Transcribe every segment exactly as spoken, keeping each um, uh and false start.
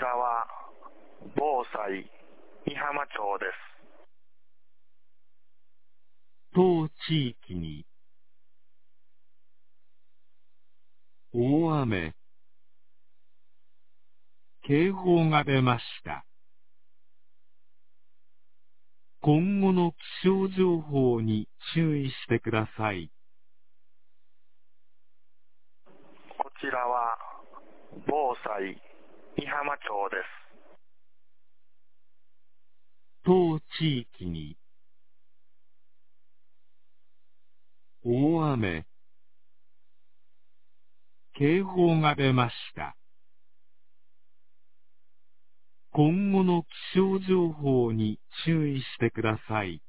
らは防災美浜町です。 当地域に大雨、警報が出ました。今後の気象情報に注意してください。 こちらは防災美浜町です。 当地域に大雨、警報が出ました。今後の気象情報に注意してください。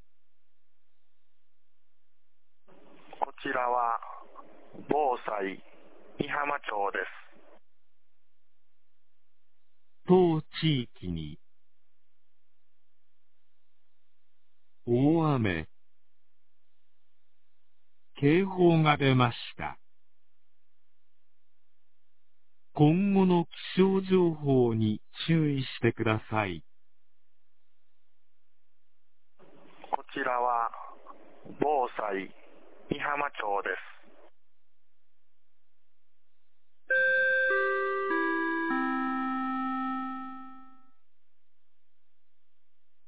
こちらは防災美浜町です。 当地域に大雨、警報が出ました。今後の気象情報に注意してください。 こちらは防災美浜町です。